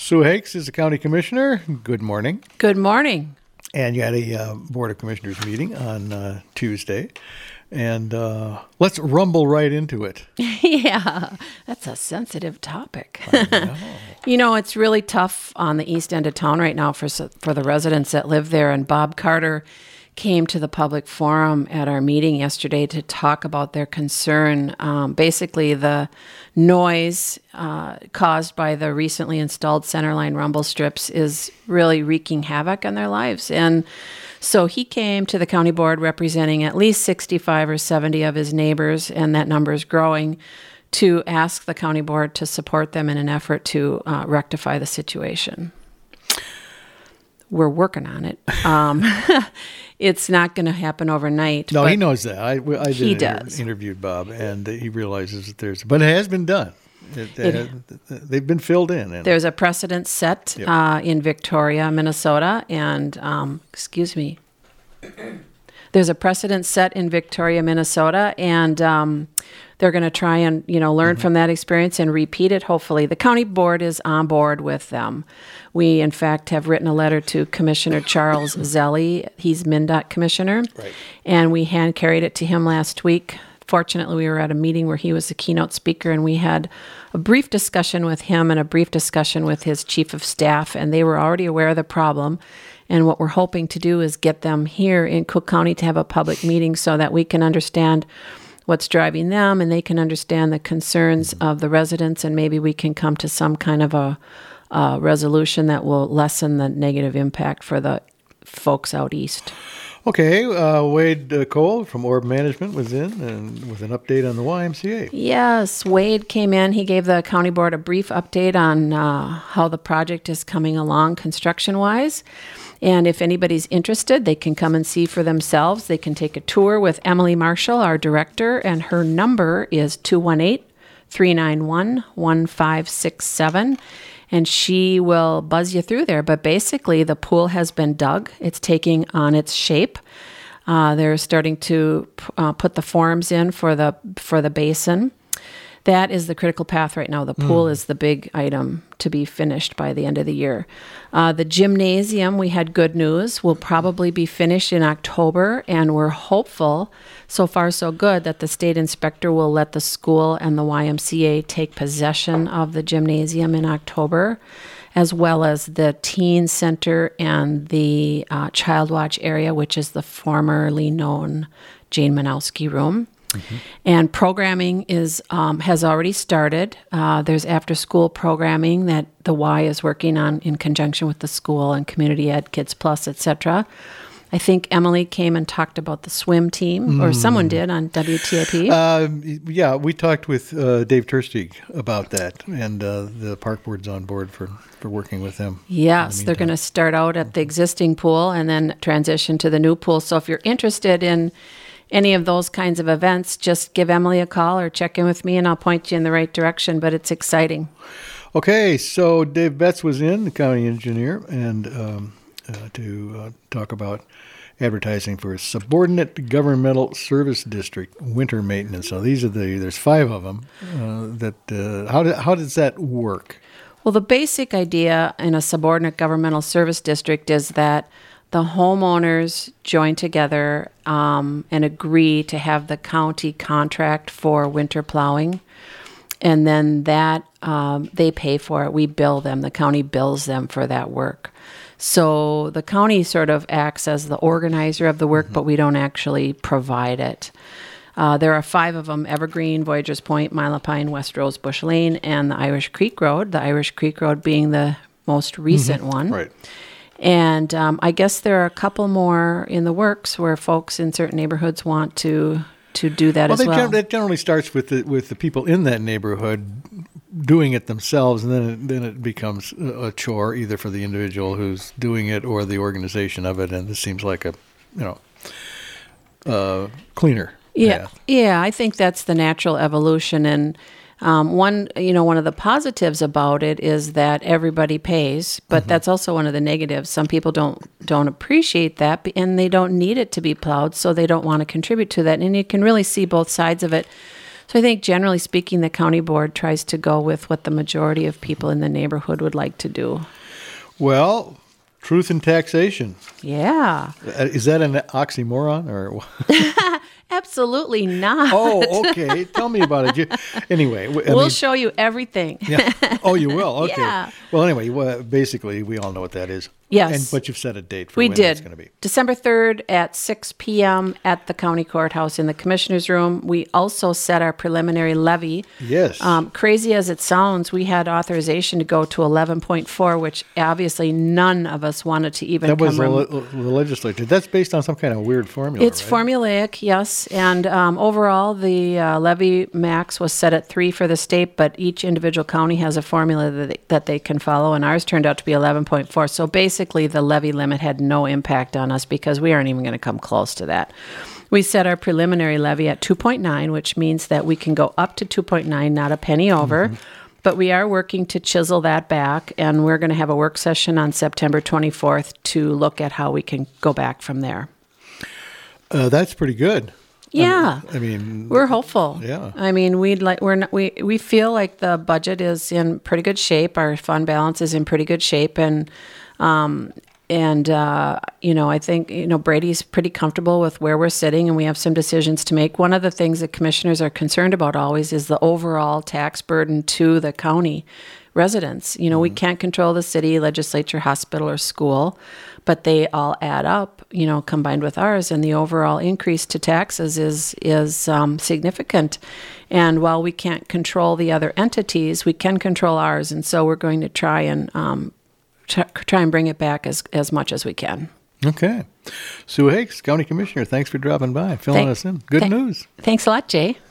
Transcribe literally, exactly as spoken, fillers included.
Sue Hakes is the county commissioner. Good morning. Good morning. And you had a uh, Board of Commissioners meeting on uh, Tuesday. And uh, let's rumble right into it. Yeah, that's a sensitive topic. Know. You know, it's really tough on the east end of town right now for for the residents that live there. And Bob Carter came to the public forum at our meeting yesterday to talk about their concern. Um, basically, the noise uh, caused by the recently installed centerline rumble strips is really wreaking havoc on their lives. And so he came to the county board representing at least sixty-five or seventy of his neighbors, and that number is growing, to ask the county board to support them in an effort to uh, rectify the situation. We're working on it. Um, it's not going to happen overnight. No, he knows that. I, I did he inter- does. interviewed Bob, and he realizes that there's, but it has been done. It, it, it, they've been filled in. And there's a precedent set yep. uh, in Victoria, Minnesota, and um, excuse me. There's a precedent set in Victoria, Minnesota, and um, they're going to try and you know learn mm-hmm. from that experience and repeat it. Hopefully, the county board is on board with them. We, in fact, have written a letter to Commissioner Charles Zelli. He's MnDOT commissioner, right. and we hand carried it to him last week. Fortunately, we were at a meeting where he was the keynote speaker, and we had a brief discussion with him and a brief discussion with his chief of staff, and they were already aware of the problem. And what we're hoping to do is get them here in Cook County to have a public meeting so that we can understand what's driving them and they can understand the concerns of the residents, and maybe we can come to some kind of a, a resolution that will lessen the negative impact for the folks out east. Okay, uh, Wade uh, Cole from Orb Management was in and with an update on the Y M C A. Yes, Wade came in. He gave the county board a brief update on uh, how the project is coming along construction-wise. And if anybody's interested, they can come and see for themselves. They can take a tour with Emily Marshall, our director, and her number is two one eight, three nine one, one five six seven. And she will buzz you through there. But basically, the pool has been dug. It's taking on its shape. Uh, they're starting to uh, put the forms in for the for the basin. That is the critical path right now. The pool mm. is the big item to be finished by the end of the year. Uh, the gymnasium, we had good news, will probably be finished in October, and we're hopeful, so far so good, that the state inspector will let the school and the Y M C A take possession of the gymnasium in October, as well as the teen center and the uh, child watch area, which is the formerly known Jane Manowski room. Mm-hmm. And programming is um, has already started. Uh, there's after-school programming that the Y is working on in conjunction with the school and Community Ed, Kids Plus, et cetera. I think Emily came and talked about the swim team, mm. or someone did on W T I P. Uh, yeah, we talked with uh, Dave Tersteeg about that, and uh, the park board's on board for, for working with them. Yes, the they're going to start out at the existing pool and then transition to the new pool. So if you're interested in any of those kinds of events, just give Emily a call or check in with me and I'll point you in the right direction, but it's exciting. Okay, so Dave Betts was in, the county engineer, and um, uh, to uh, talk about advertising for a subordinate governmental service district winter maintenance. So these are the, there's five of them. Uh, that uh, how, do, how does that work? Well, the basic idea in a subordinate governmental service district is that the homeowners join together um, and agree to have the county contract for winter plowing, and then that um, they pay for it. We bill them. The county bills them for that work. So the county sort of acts as the organizer of the work, mm-hmm. but we don't actually provide it. Uh, there are five of them: Evergreen, Voyagers Point, Milapine, West Rose, Bush Lane, and the Irish Creek Road. The Irish Creek Road being the most recent mm-hmm. one. Right. And um, I guess there are a couple more in the works where folks in certain neighborhoods want to to do that well, as well. Gen- that generally starts with the with the people in that neighborhood doing it themselves, and then it, then it becomes a chore either for the individual who's doing it or the organization of it. And this seems like a you know uh, cleaner yeah path. Yeah, I think that's the natural evolution. And Um, one, you know, one of the positives about it is that everybody pays, but mm-hmm. that's also one of the negatives. Some people don't don't appreciate that, and they don't need it to be plowed, so they don't want to contribute to that. And you can really see both sides of it. So I think generally speaking, the county board tries to go with what the majority of people in the neighborhood would like to do. Well, truth in taxation. Yeah. Uh, Is that an oxymoron or? Absolutely not. Oh, okay. Tell me about it. You, anyway, w- I we'll mean, show you everything. yeah. Oh, you will. Okay. Yeah. Well, anyway, well, basically, we all know what that is. Yes. And but you've set a date for We when did. it's going to be. December third at six p.m. at the county courthouse in the commissioner's room. We also set our preliminary levy. Yes. Um, crazy as it sounds, we had authorization to go to eleven point four, which obviously none of us wanted to even that was come the, rem- le- the legislature. That's based on some kind of weird formula. It's right? formulaic, yes. And um, overall, the uh, levy max was set at three for the state, but each individual county has a formula that they, that they can follow, and ours turned out to be eleven point four. So basically, the levy limit had no impact on us because we aren't even going to come close to that. We set our preliminary levy at two point nine, which means that we can go up to two point nine, not a penny over. Mm-hmm. But we are working to chisel that back, and we're going to have a work session on September twenty-fourth to look at how we can go back from there. Uh, that's pretty good. Yeah, I mean, I mean, we're hopeful. Yeah, I mean, we'd like we're not, we we feel like the budget is in pretty good shape. Our fund balance is in pretty good shape, and um, and uh, you know, I think you know Brady's pretty comfortable with where we're sitting, and we have some decisions to make. One of the things that commissioners are concerned about always is the overall tax burden to the county residents. You know, mm-hmm. we can't control the city, legislature, hospital, or school, but they all add up, you know, combined with ours, and the overall increase to taxes is is um, significant. And while we can't control the other entities, we can control ours, and so we're going to try and um, try, try and bring it back as, as much as we can. Okay. Sue Hakes, County Commissioner, thanks for dropping by, filling Thank, us in. Good th- news. Thanks a lot, Jay.